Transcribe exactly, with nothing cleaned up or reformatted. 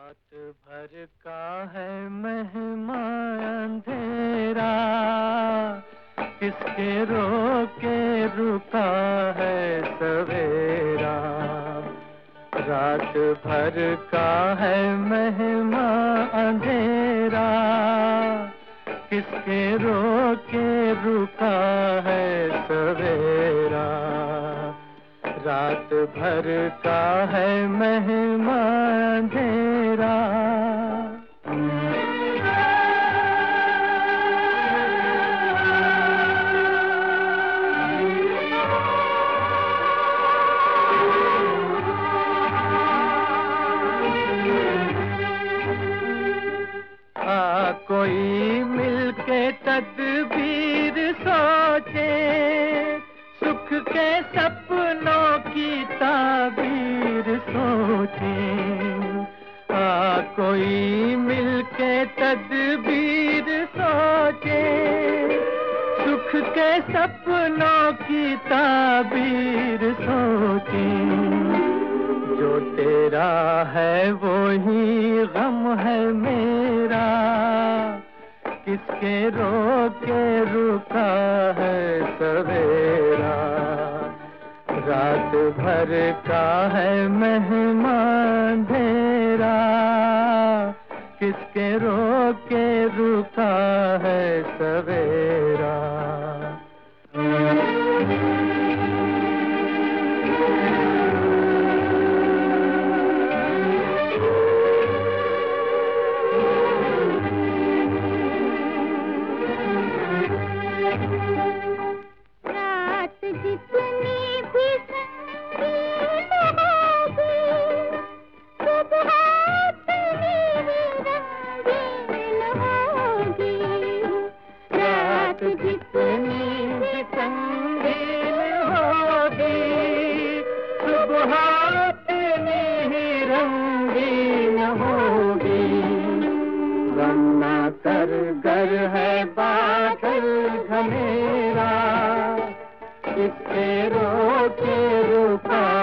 रात भर का है मेहमान अंधेरा, किसके रोके रुका है सवेरा। रात भर का है मेहमान अंधेरा, किसके रोके रुका है सवेरा। रात भर का है मेहमान अंधेरा। आ कोई मिलके तदबीर सोचे, सुख के सपनों की ताबीर सोचे। आ कोई मिलके तदबीर सोचे, सुख के सपनों की ताबीर सोचे। जो तेरा है वो ही गम है मेरा, किसके रोके रुका है सवेरा। रात भर का है मेहमान अंधेरा, किसके रोके रुका है सवेरा। जितनी भी संगीन होगी, सुबह उतनी ही रंगीन होगी। वरना कर गर है बादल घनेरा, किसके रोके रुका